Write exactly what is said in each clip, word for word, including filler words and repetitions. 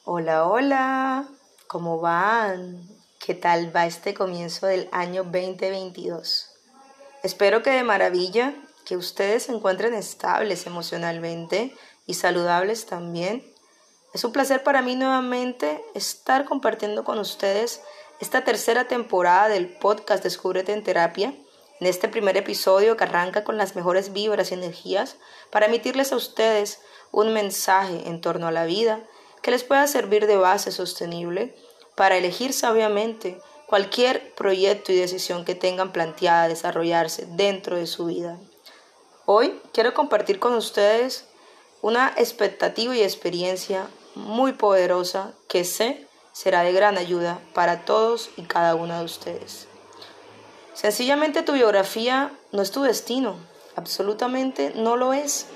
Hola, hola, ¿cómo van? ¿Qué tal va este comienzo del año veinte veintidós? Espero que de maravilla, que ustedes se encuentren estables emocionalmente y saludables también. Es un placer para mí nuevamente estar compartiendo con ustedes esta tercera temporada del podcast Descúbrete en Terapia, en este primer episodio que arranca con las mejores vibras y energías para emitirles a ustedes un mensaje en torno a la vida que les pueda servir de base sostenible para elegir sabiamente cualquier proyecto y decisión que tengan planteada desarrollarse dentro de su vida. Hoy quiero compartir con ustedes una expectativa y experiencia muy poderosa que sé será de gran ayuda para todos y cada uno de ustedes. Sencillamente tu biografía no es tu destino, absolutamente no lo es.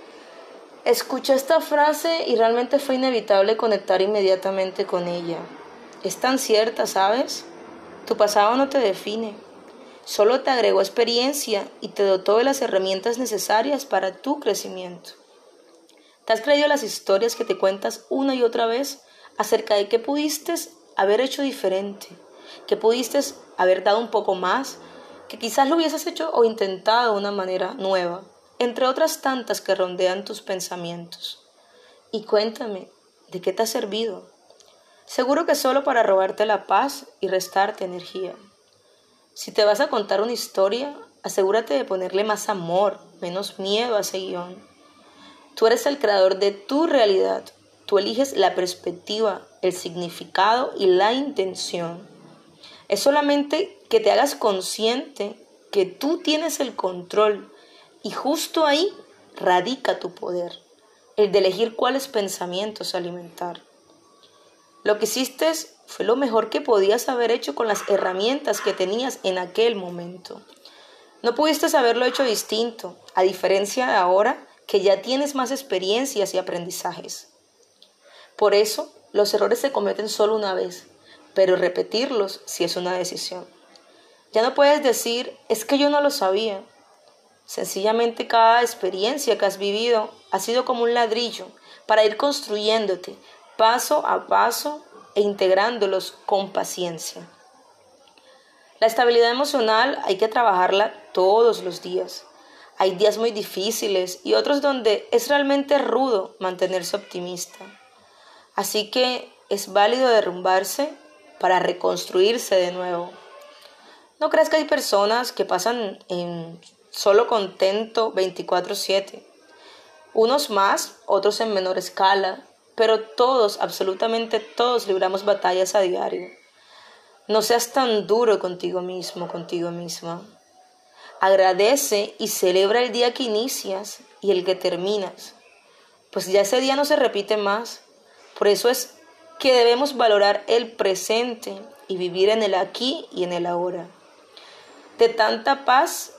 Escuché esta frase y realmente fue inevitable conectar inmediatamente con ella. Es tan cierta, ¿sabes? Tu pasado no te define, solo te agregó experiencia y te dotó de las herramientas necesarias para tu crecimiento. ¿Te has creído las historias que te cuentas una y otra vez acerca de qué pudiste haber hecho diferente, que pudiste haber dado un poco más, que quizás lo hubieses hecho o intentado de una manera nueva, entre otras tantas que rondean tus pensamientos? Y cuéntame, ¿de qué te ha servido? Seguro que solo para robarte la paz y restarte energía. Si te vas a contar una historia, asegúrate de ponerle más amor, menos miedo a ese guión. Tú eres el creador de tu realidad. Tú eliges la perspectiva, el significado y la intención. Es solamente que te hagas consciente que tú tienes el control y justo ahí radica tu poder, el de elegir cuáles pensamientos alimentar. Lo que hiciste fue lo mejor que podías haber hecho con las herramientas que tenías en aquel momento. No pudiste haberlo hecho distinto, a diferencia de ahora que ya tienes más experiencias y aprendizajes. Por eso, los errores se cometen solo una vez, pero repetirlos sí es una decisión. Ya no puedes decir, es que yo no lo sabía. Sencillamente cada experiencia que has vivido ha sido como un ladrillo para ir construyéndote paso a paso e integrándolos con paciencia. La estabilidad emocional hay que trabajarla todos los días. Hay días muy difíciles y otros donde es realmente rudo mantenerse optimista. Así que es válido derrumbarse para reconstruirse de nuevo. No creas que hay personas que pasan en solo contento veinticuatro siete. Unos más, otros en menor escala, pero todos, absolutamente todos, libramos batallas a diario. No seas tan duro contigo mismo, contigo misma. Agradece y celebra el día que inicias y el que terminas, pues ya ese día no se repite más. Por eso es que debemos valorar el presente y vivir en el aquí y en el ahora. De tanta paz,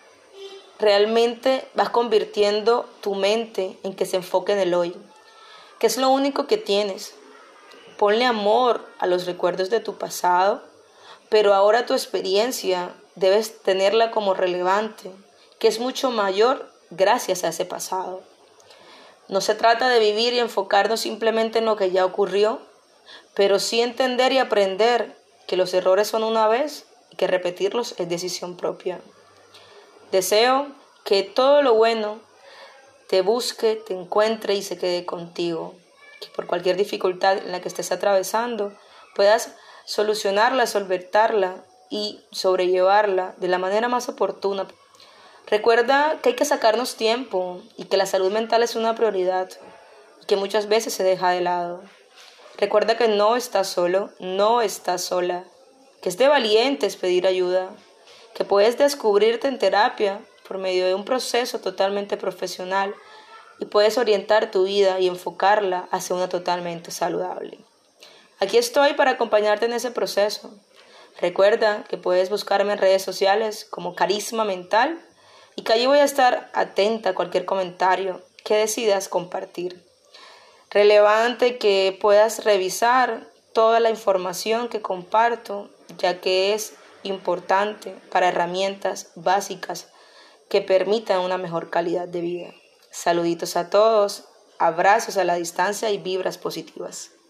realmente vas convirtiendo tu mente en que se enfoque en el hoy, que es lo único que tienes. Ponle amor a los recuerdos de tu pasado, pero ahora tu experiencia debes tenerla como relevante, que es mucho mayor gracias a ese pasado. No se trata de vivir y enfocarnos simplemente en lo que ya ocurrió, pero sí entender y aprender que los errores son una vez y que repetirlos es decisión propia. Deseo que todo lo bueno te busque, te encuentre y se quede contigo. Que por cualquier dificultad en la que estés atravesando puedas solucionarla, solventarla y sobrellevarla de la manera más oportuna. Recuerda que hay que sacarnos tiempo y que la salud mental es una prioridad y que muchas veces se deja de lado. Recuerda que no estás solo, no estás sola, que es de valientes pedir ayuda, que puedes descubrirte en terapia por medio de un proceso totalmente profesional y puedes orientar tu vida y enfocarla hacia una totalmente saludable. Aquí estoy para acompañarte en ese proceso. Recuerda que puedes buscarme en redes sociales como Carisma Mental y que allí voy a estar atenta a cualquier comentario que decidas compartir. Relevante que puedas revisar toda la información que comparto, ya que es importante para herramientas básicas que permitan una mejor calidad de vida. Saluditos a todos, abrazos a la distancia y vibras positivas.